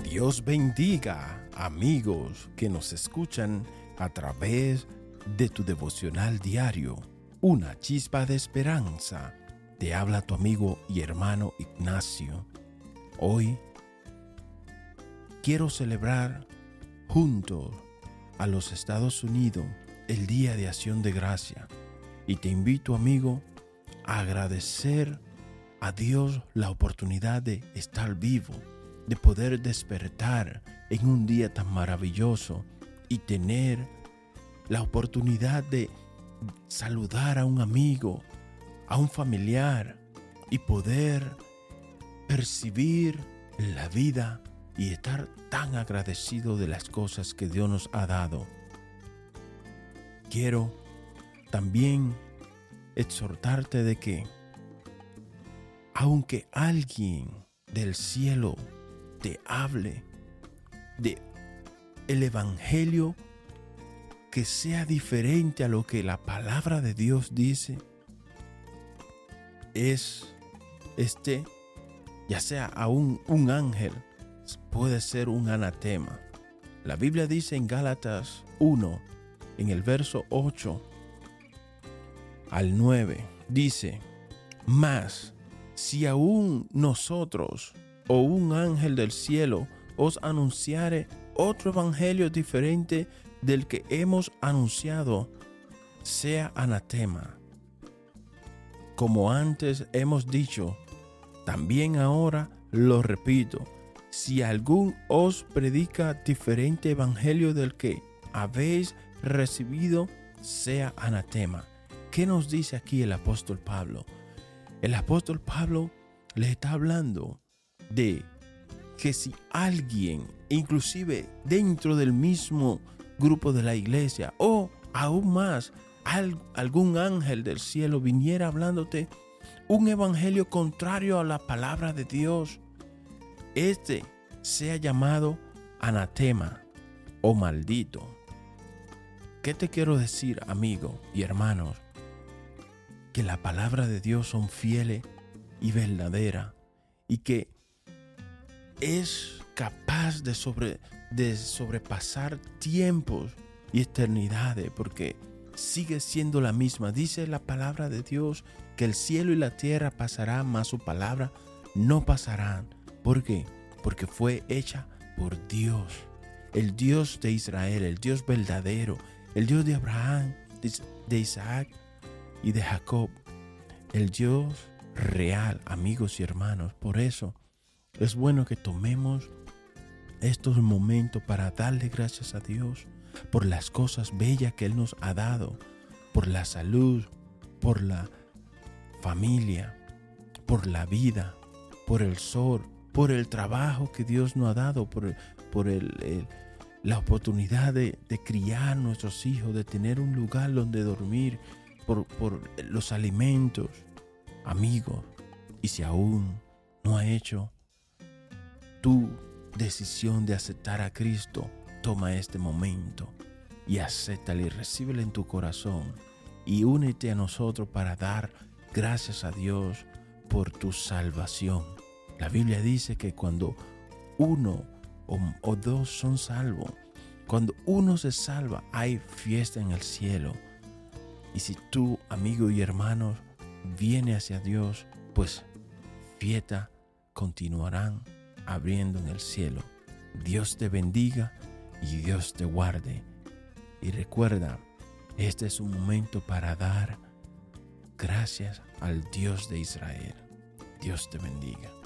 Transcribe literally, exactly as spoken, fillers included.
Dios bendiga, amigos que nos escuchan a través de tu devocional diario, Una Chispa de Esperanza. Te habla tu amigo y hermano Ignacio. Hoy quiero celebrar juntos a los Estados Unidos el Día de Acción de Gracia. Y te invito, amigo, a agradecer a Dios la oportunidad de estar vivo, de poder despertar en un día tan maravilloso y tener la oportunidad de saludar a un amigo, a un familiar y poder percibir la vida y estar tan agradecido de las cosas que Dios nos ha dado. Quiero también exhortarte de que aunque alguien del cielo te hable de el evangelio que sea diferente a lo que la palabra de Dios dice, es este, ya sea a un, un ángel, puede ser un anatema. La Biblia dice en Gálatas uno, en el verso ocho al nueve, dice: mas si aún nosotros o un ángel del cielo os anunciare otro evangelio diferente del que hemos anunciado, sea anatema. Como antes hemos dicho, también ahora lo repito: si algún os predica diferente evangelio del que habéis recibido, sea anatema. ¿Qué nos dice aquí el apóstol Pablo? El apóstol Pablo le está hablando de que si alguien, inclusive dentro del mismo grupo de la iglesia, o aún más, algún ángel del cielo viniera hablándote un evangelio contrario a la palabra de Dios, este sea llamado anatema o maldito. ¿Qué te quiero decir, amigo y hermanos? Que la palabra de Dios son fieles y verdadera, y que es capaz de, sobre, de sobrepasar tiempos y eternidades, porque sigue siendo la misma. Dice la palabra de Dios que el cielo y la tierra pasarán, mas su palabra no pasarán. ¿Por qué? Porque fue hecha por Dios, el Dios de Israel, el Dios verdadero, el Dios de Abraham, de Isaac y de Jacob, el Dios real, amigos y hermanos. Por eso es bueno que tomemos estos momentos para darle gracias a Dios por las cosas bellas que Él nos ha dado, por la salud, por la familia, por la vida, por el sol, por el trabajo que Dios nos ha dado, por, por el, el, la oportunidad de, de criar nuestros hijos, de tener un lugar donde dormir, por, por los alimentos, amigos. Y si aún no ha hecho tu decisión de aceptar a Cristo, toma este momento y acéptale y recíbele en tu corazón y únete a nosotros para dar gracias a Dios por tu salvación. La Biblia dice que cuando uno o, o dos son salvos, cuando uno se salva, hay fiesta en el cielo. Y si tú, amigo y hermano, viene hacia Dios, pues fiesta continuarán abriendo en el cielo. Dios te bendiga y Dios te guarde. Y recuerda, este es un momento para dar gracias al Dios de Israel. Dios te bendiga.